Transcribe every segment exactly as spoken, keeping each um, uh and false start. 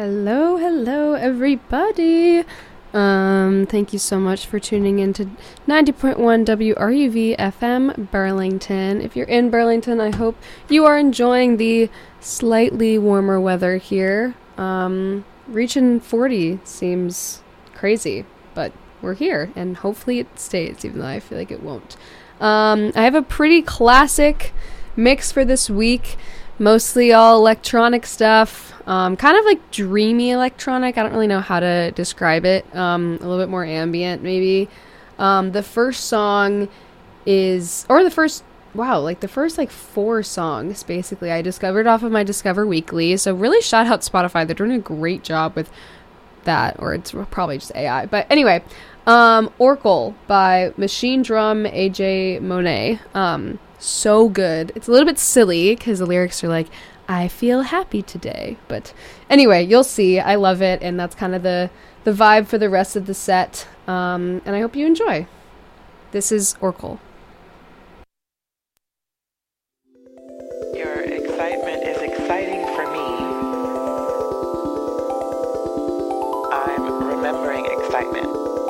Hello, hello, everybody. Um, thank you so much for tuning in to ninety point one W R U V F M Burlington. If you're in Burlington, I hope you are enjoying the slightly warmer weather here. Um, reaching forty seems crazy, but we're here, and hopefully it stays, even though I feel like it won't. Um, I have a pretty classic mix for this week. Mostly all electronic stuff, um, kind of like dreamy electronic. I don't really know how to describe it. Um, a little bit more ambient, maybe. Um, the first song is, or the first, wow, like the first like four songs, basically, I discovered off of my Discover Weekly. So really shout out Spotify. They're doing a great job with that, or it's probably just A I. But anyway, um, Oracle by Machine Drum, A J Monet. Um, So good. It's a little bit silly because the lyrics are like, I feel happy today. But anyway, you'll see. I love it. And that's kind of the, the vibe for the rest of the set. Um, and I hope you enjoy. This is Oracle. Your excitement is exciting for me. I'm remembering excitement.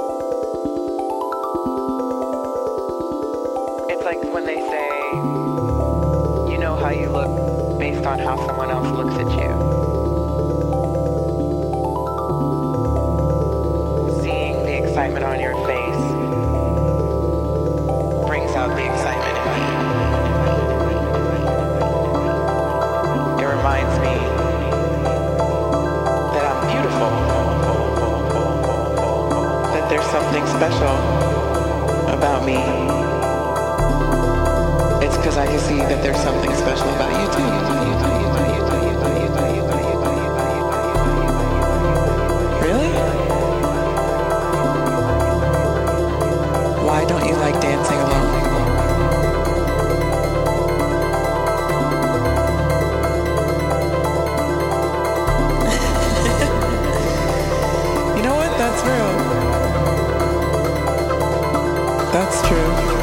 It's like when they say, you know how you look based on how someone else looks at you. Seeing the excitement on your face brings out the excitement in me. It reminds me that I'm beautiful, that there's something special about me. It's because I can see that there's something special about you too. Really? Why don't you like dancing alone? You know what? That's real. That's true.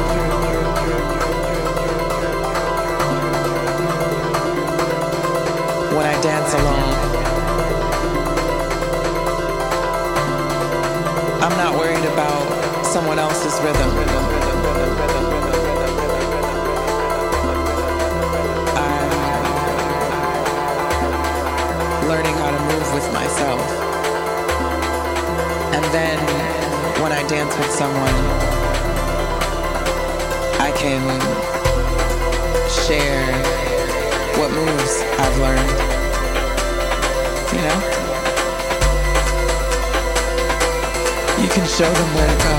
When I dance alone, I'm not worried about someone else's rhythm. I'm learning how to move with myself. And then when I dance with someone, I can share what moves I've learned, you know? You can show them where to go.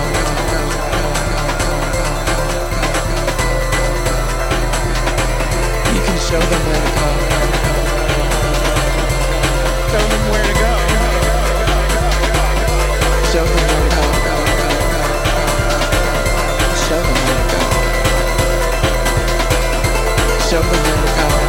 You can show them where to go. Show them where to go. Show them where to go. Show them where to go. Show them where to go.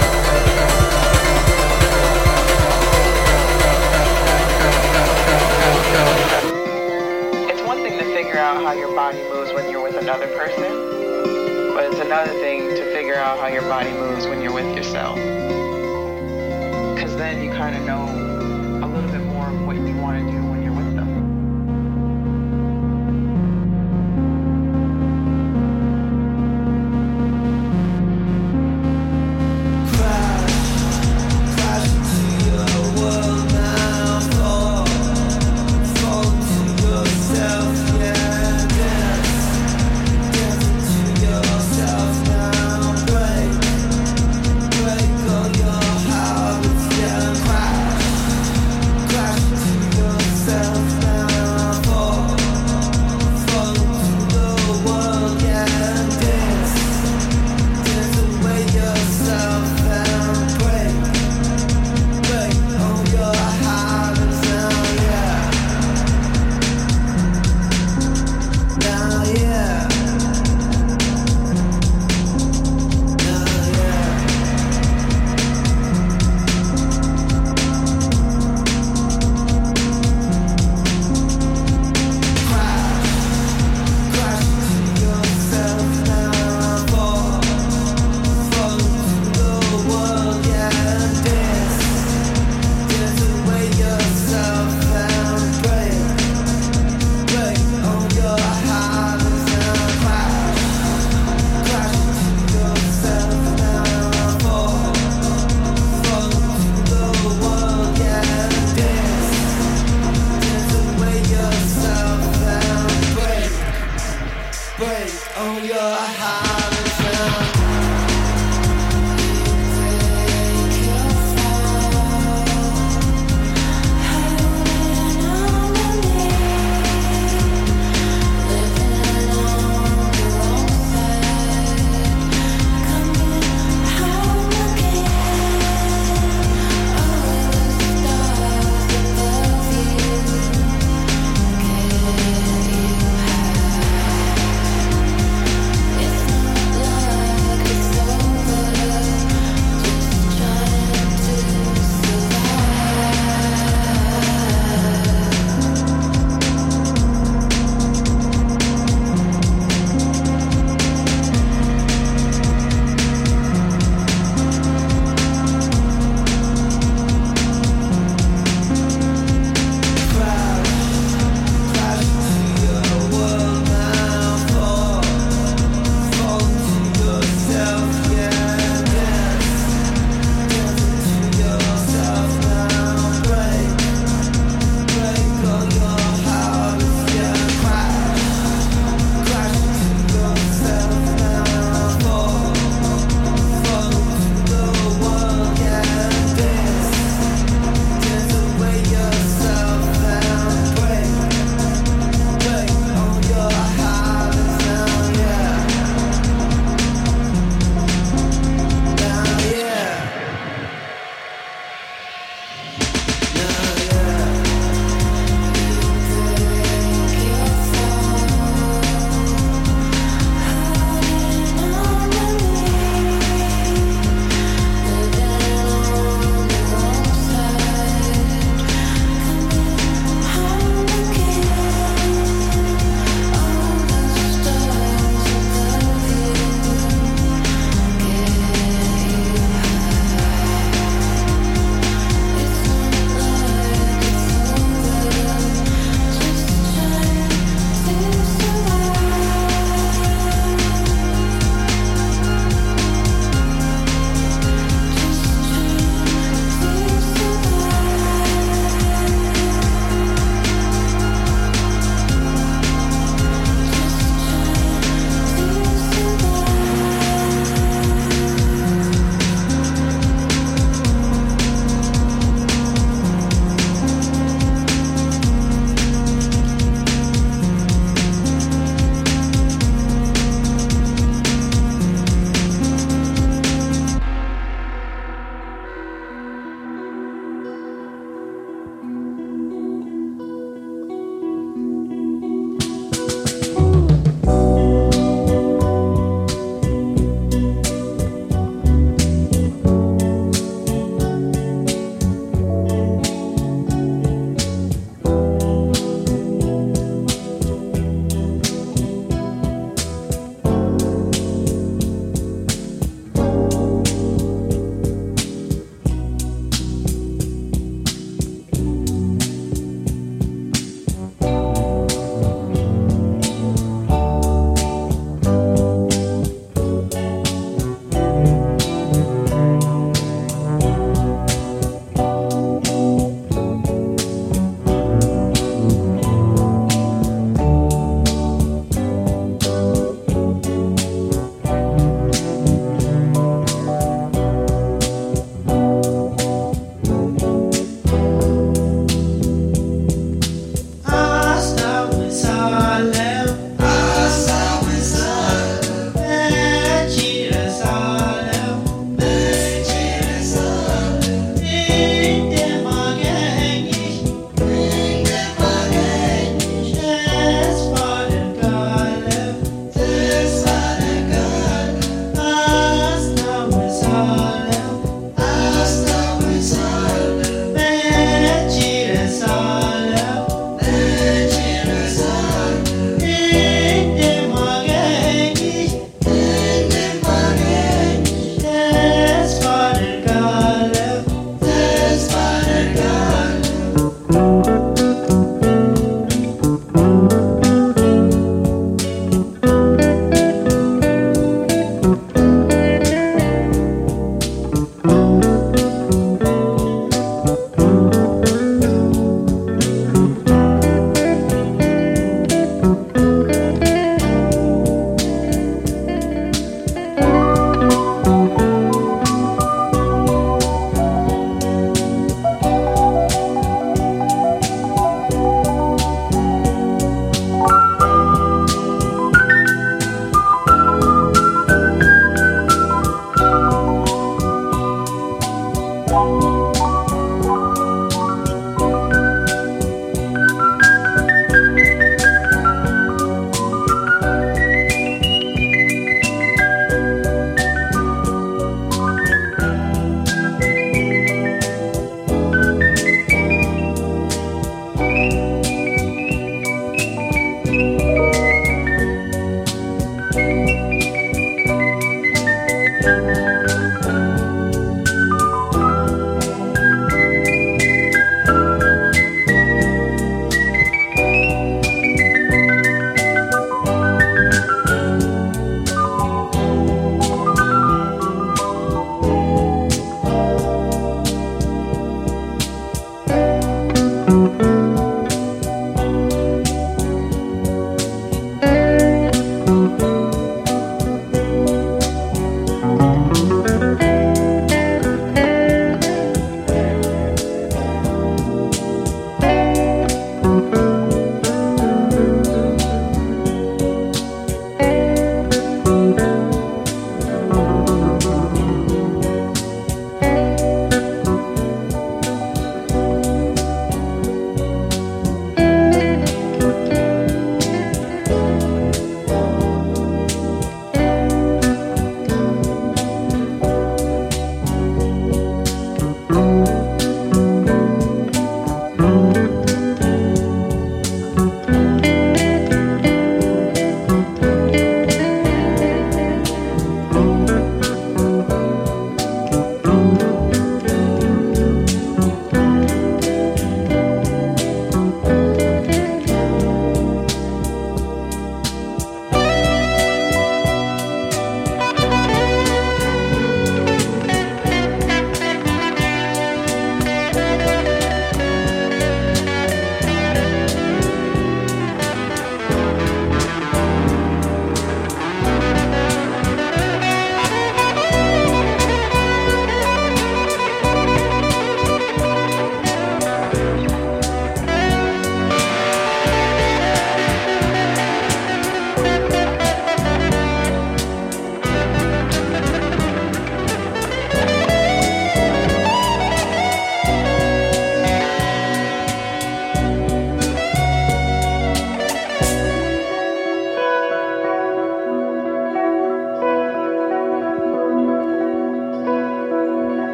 It's one thing to figure out how your body moves when you're with another person, but it's another thing to figure out how your body moves when you're with yourself. Because then you kind of know a little bit more of what you want to do when you're with them. Break all your habits, yeah, crash. Oh, you're having fun. It's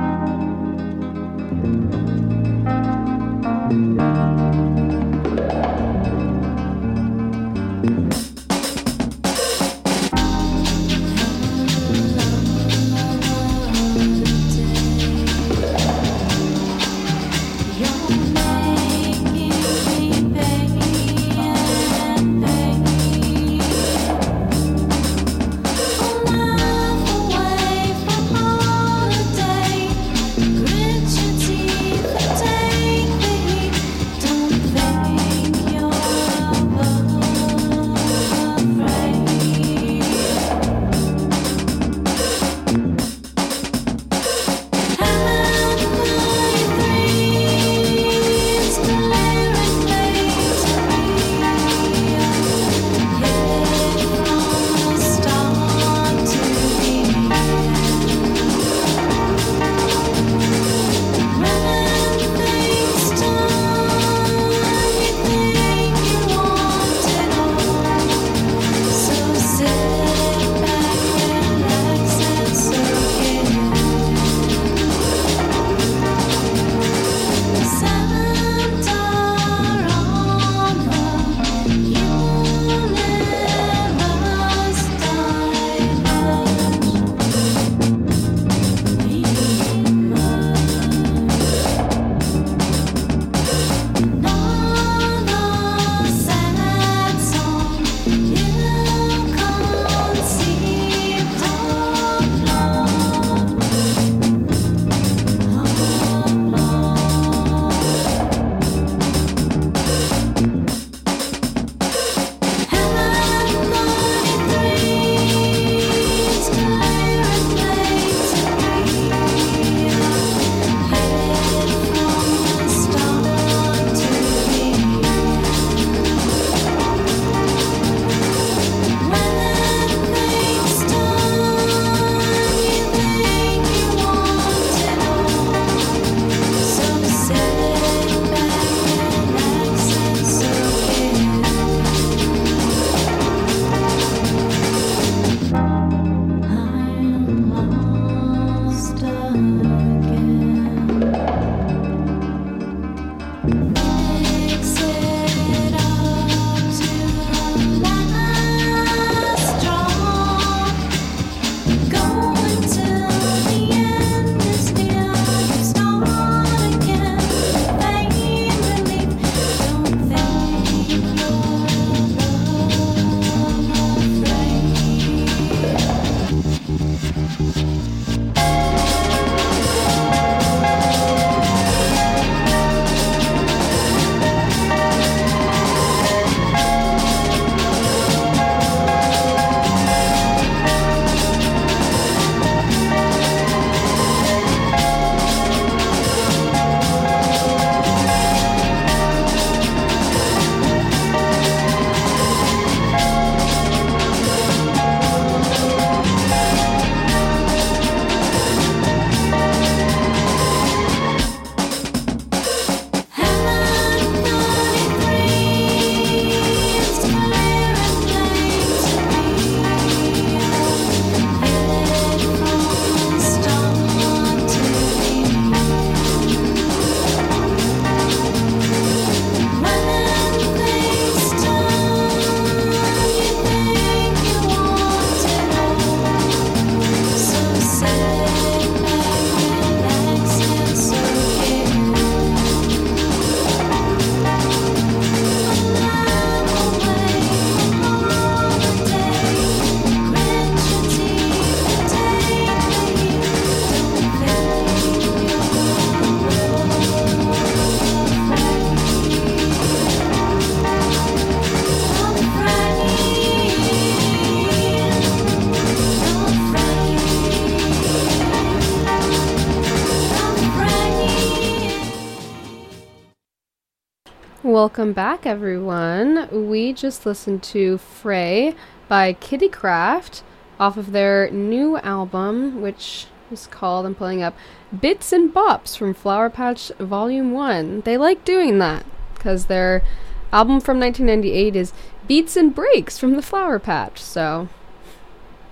Welcome back, everyone. We just listened to Frey by Kittycraft off of their new album, which is called, I'm pulling up, Bits and Bops from Flower Patch Volume one. They like doing that, because their album from nineteen ninety-eight is Beats and Breaks from the Flower Patch, so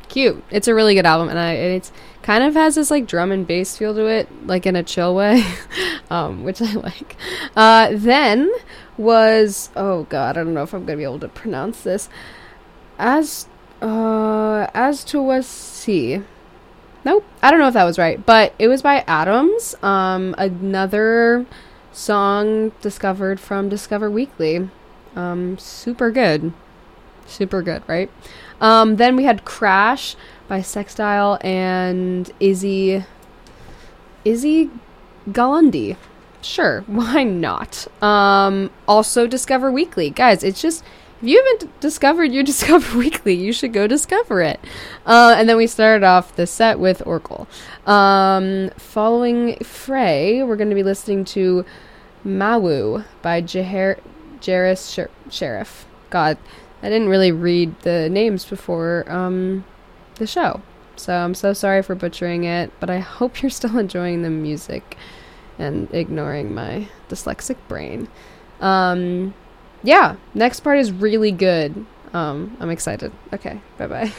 cute. It's a really good album, and I and it's kind of has this like drum and bass feel to it, like in a chill way, um, which I like. Uh, then was oh god, I don't know if I'm gonna be able to pronounce this. As uh, as to was see. Nope, I don't know if that was right, but it was by Atoms. Um, another song discovered from Discover Weekly. Um, super good. Super good, right? Um, then we had Crash by Sextile and Izzy Izzy Galundi. Sure, why not? Um, also Discover Weekly. Guys, it's just, if you haven't d- discovered your Discover Weekly, you should go discover it. Uh, and then we started off the set with Oracle. Um, following Frey, we're going to be listening to Mawu by Jair- Jairus Sher- Sheriff. God, I didn't really read the names before um, the show. So I'm so sorry for butchering it, but I hope you're still enjoying the music and ignoring my dyslexic brain. Um... Yeah, next part is really good. Um, I'm excited. Okay, bye-bye.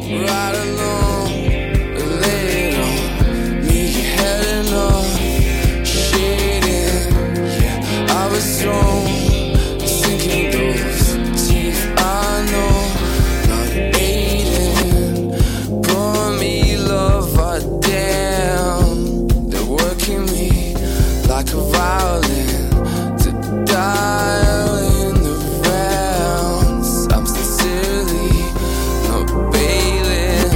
right along, lay it on me, heading off, shading. Yeah, I was strong, sinking those teeth. I know, not aiding. Pour me love, but damn, they're working me like a violin to dial in the rounds. I'm sincerely not bailing.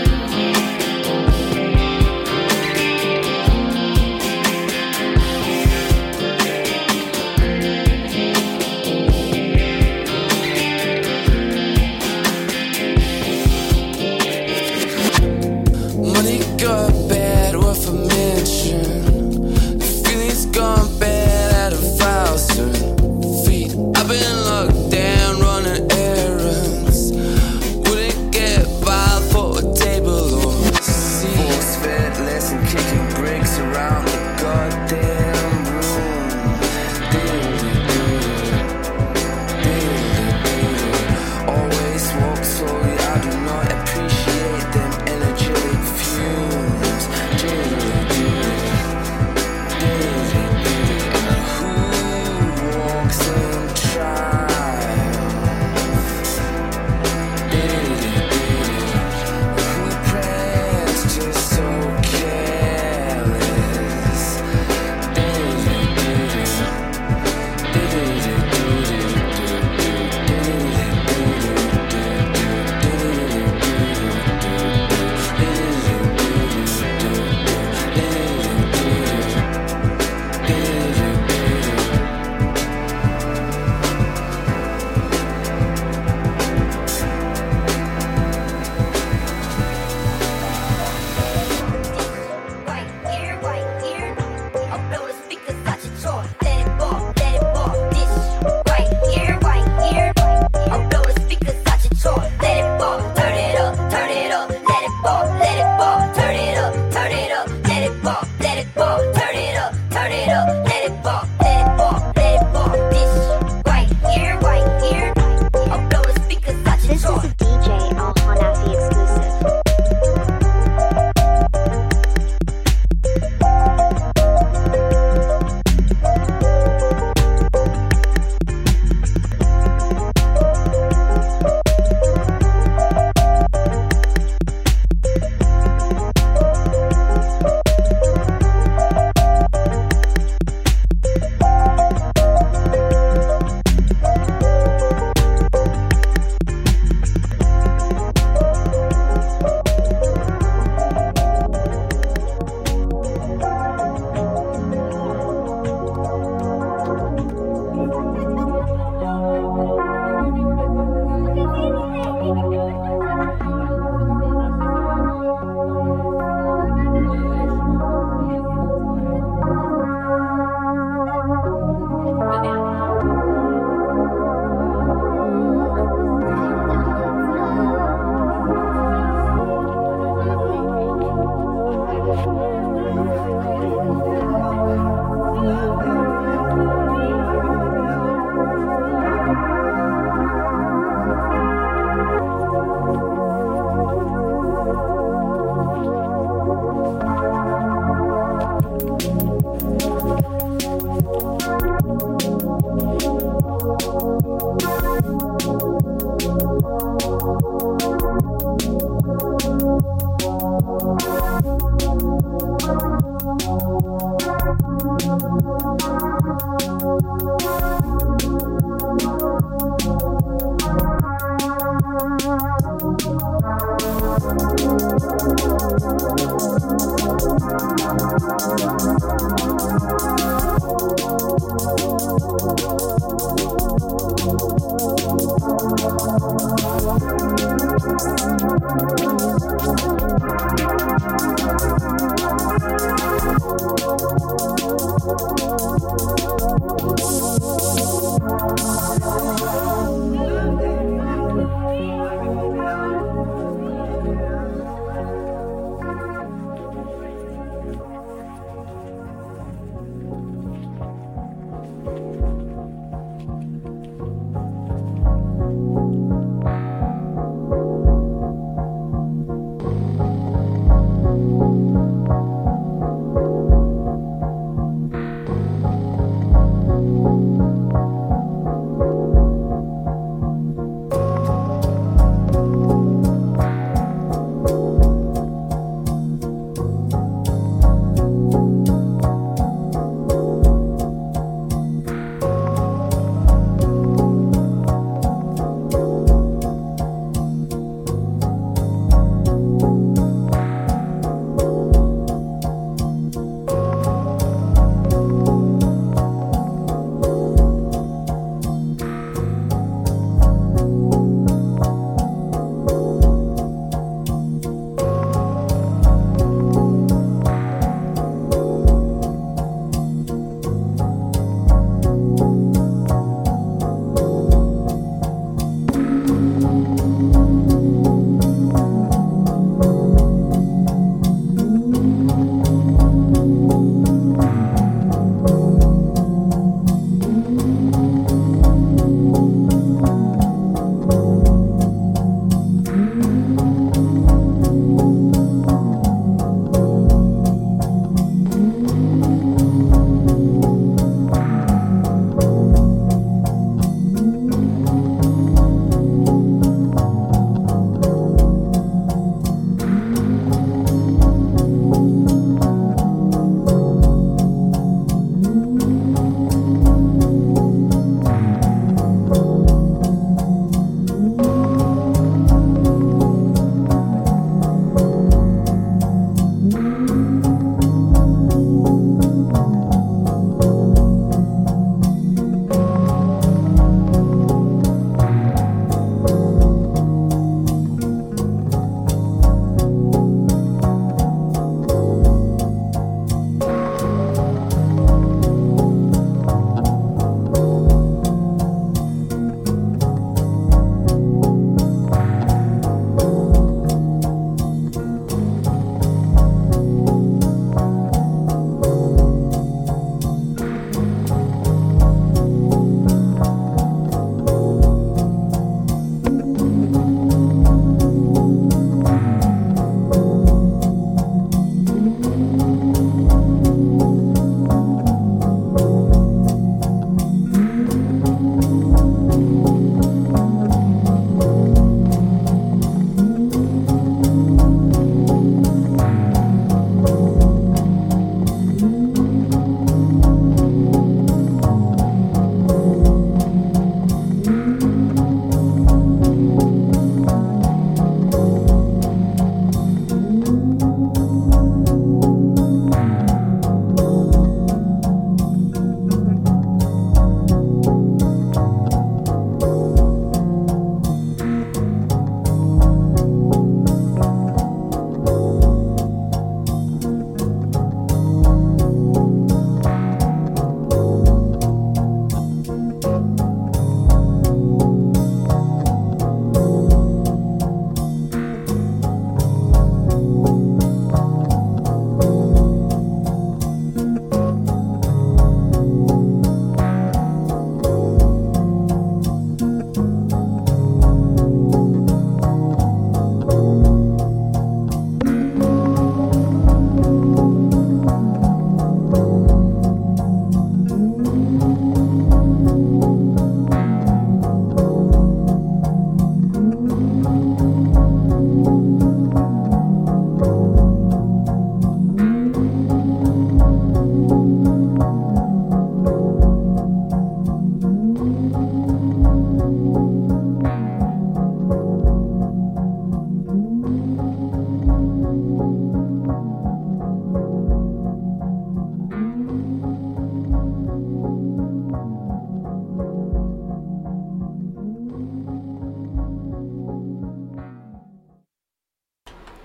Money got bad, worth a mention. The feeling's gone bad at a thousand feet. I've been locked down running errands. Wouldn't get by for a table or seat. Force fed lesson, kicking bricks around the goddamn room. Always walk slowly, I do not appreciate them energetic fumes. Who walks in trials? Who prayers just so careless? Right here, right here. I'll blow the speakers out your jaw. Let it ball, let it ball. This right here, right here. I'll blow the speakers out your jaw. Let it ball, turn it up, turn it up. Let it ball, let it ball. Turn it up, turn it up. Let it ball, let it ball. Turn it up, turn it up. Let it ball, let it ball, let it ball. This right here, right here. I'll blow the speakers out your This jaw. is a D J Al Hanafi exclusive.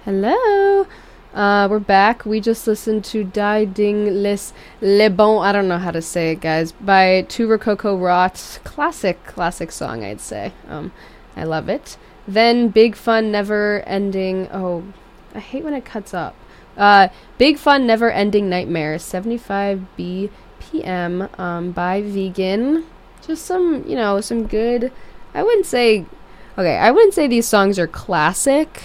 Hello. Uh, we're back. We just listened to Die Ding Les Le Bon. I don't know how to say it, guys. By Tu Rococo Rot. Classic, classic song, I'd say. Um, I love it. Then Big Fun Never Ending. Oh, I hate when it cuts up. Uh, Big Fun Never Ending Nightmare. seventy-five B P M. Um, by Vegan. Just some, you know, some good. I wouldn't say. Okay, I wouldn't say these songs are classic,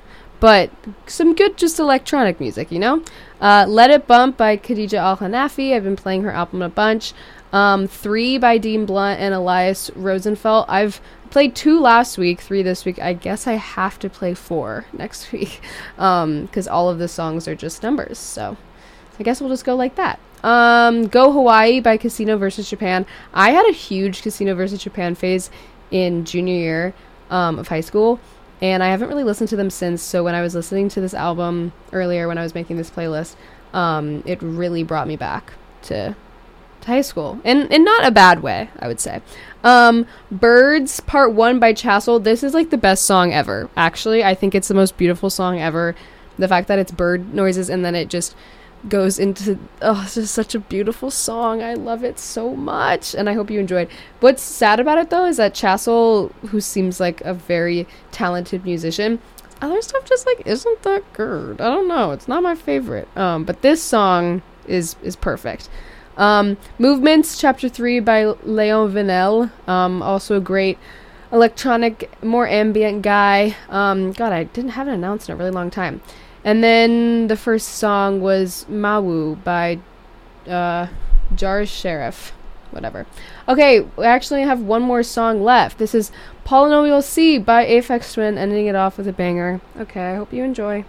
but some good just electronic music, you know? Uh, Let It Bump by Khadija Al-Hanafi. I've been playing her album a bunch. Um, three by Dean Blunt and Elias Rosenfeld. I've played two last week, three this week. I guess I have to play four next week um, because all of the songs are just numbers. So I guess we'll just go like that. Um, Go Hawaii by Casino versus Japan. I had a huge Casino versus Japan phase in junior year um, of high school, and I haven't really listened to them since. So when I was listening to this album earlier, when I was making this playlist, um, it really brought me back to, to high school, and in not a bad way, I would say. Um, Birds Part One by Chassel. This is like the best song ever. Actually, I think it's the most beautiful song ever. The fact that it's bird noises and then it just goes into, oh, it's just such a beautiful song. I love it so much, and I hope you enjoyed. What's sad about it though is that Chassel, who seems like a very talented musician, other stuff just like isn't that good. I don't know, it's not my favorite. Um, but this song is is perfect. Um, Movements Chapter Three by Leon Venel. Um, also a great electronic, more ambient guy. Um, God, I didn't have it announced in a really long time. And then the first song was Mawu by uh, Jar Sheriff. Whatever. Okay, we actually have one more song left. This is Polynomial C by Aphex Twin, ending it off with a banger. Okay, I hope you enjoy.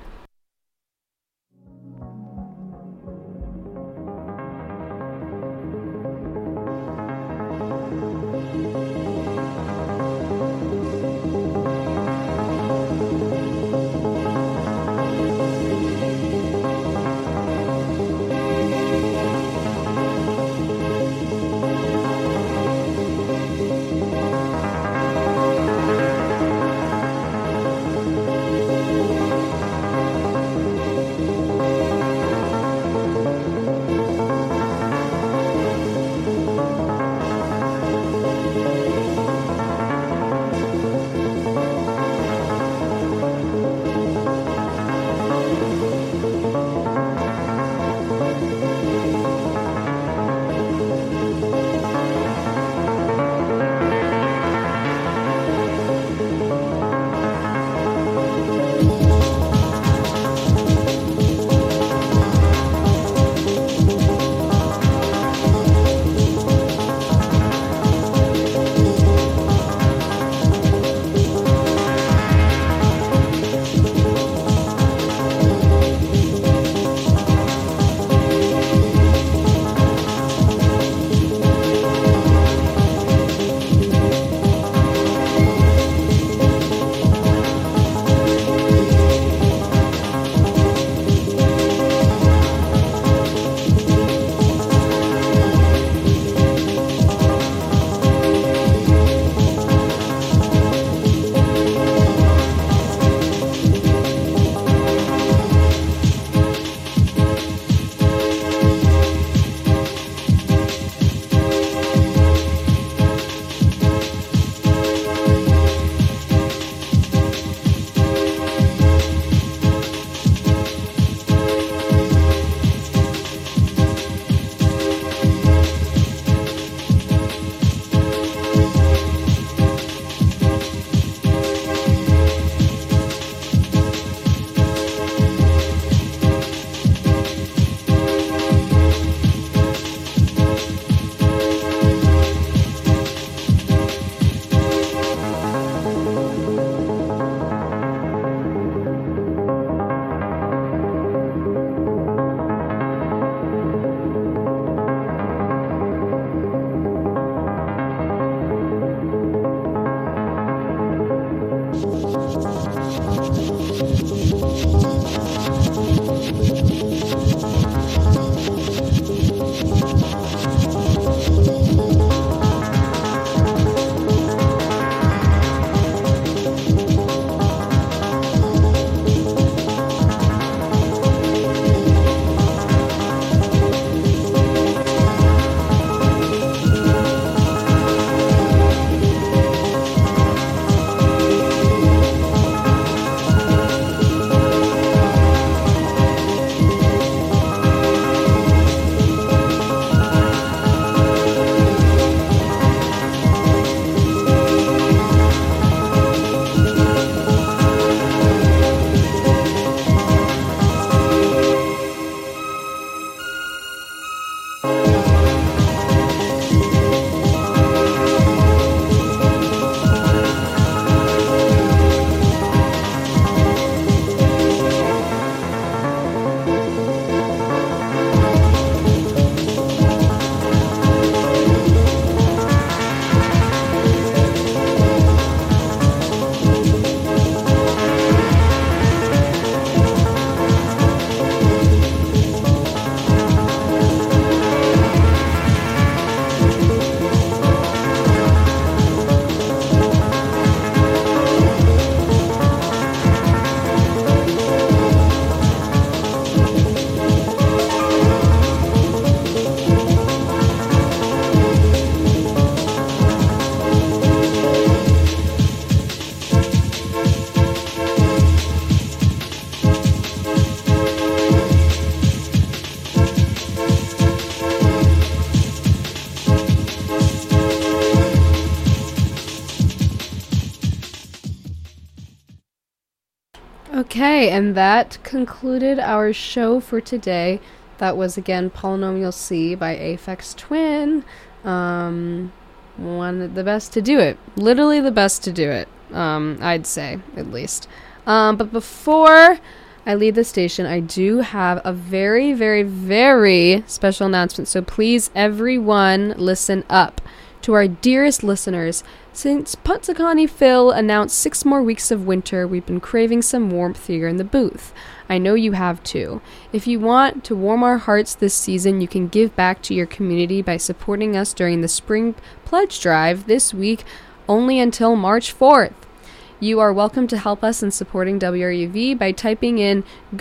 Okay, and that concluded our show for today. That was again Polynomial C by Aphex Twin. Um, one of the best to do it. Literally the best to do it. Um, I'd say, at least. Um, but before I leave the station, I do have a very, very, very special announcement. So please, everyone, listen up. To our dearest listeners, since Punxsutawney Phil announced six more weeks of winter, we've been craving some warmth here in the booth. I know you have too. If you want to warm our hearts this season, you can give back to your community by supporting us during the Spring Pledge Drive this week, only until March fourth. You are welcome to help us in supporting W R U V by typing in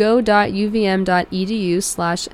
go.uvm.edu slash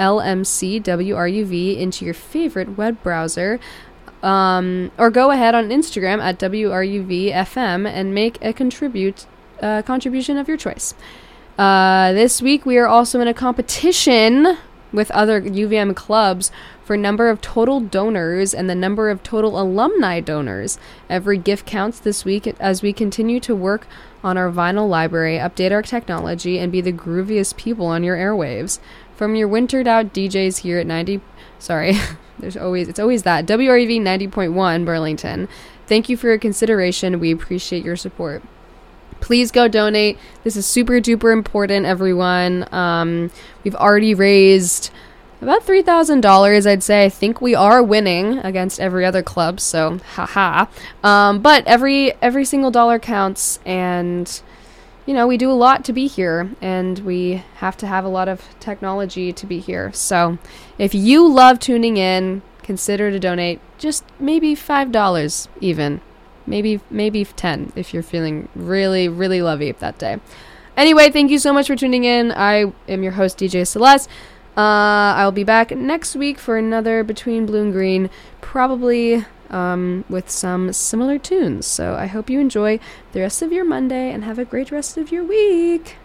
lmcwruv into your favorite web browser. Um, or go ahead on Instagram at W R U V F M and make a contribute uh, contribution of your choice. Uh, this week we are also in a competition with other U V M clubs for number of total donors and the number of total alumni donors. Every gift counts this week as we continue to work on our vinyl library, update our technology, and be the grooviest people on your airwaves. From your wintered out D Js here at ninety, sorry, there's always, it's always that, W R U V ninety point one Burlington. Thank you for your consideration. We appreciate your support. Please go donate. This is super duper important, everyone. Um, we've already raised about three thousand dollars, I'd say. I think we are winning against every other club, so haha. Um, but every every single dollar counts, and you know, we do a lot to be here, and we have to have a lot of technology to be here. So if you love tuning in, consider to donate just maybe five dollars even. Maybe maybe ten if you're feeling really, really lovey that day. Anyway, thank you so much for tuning in. I am your host, D J Celeste. Uh, I'll be back next week for another Between Blue and Green, probably um, with some similar tunes. So I hope you enjoy the rest of your Monday and have a great rest of your week.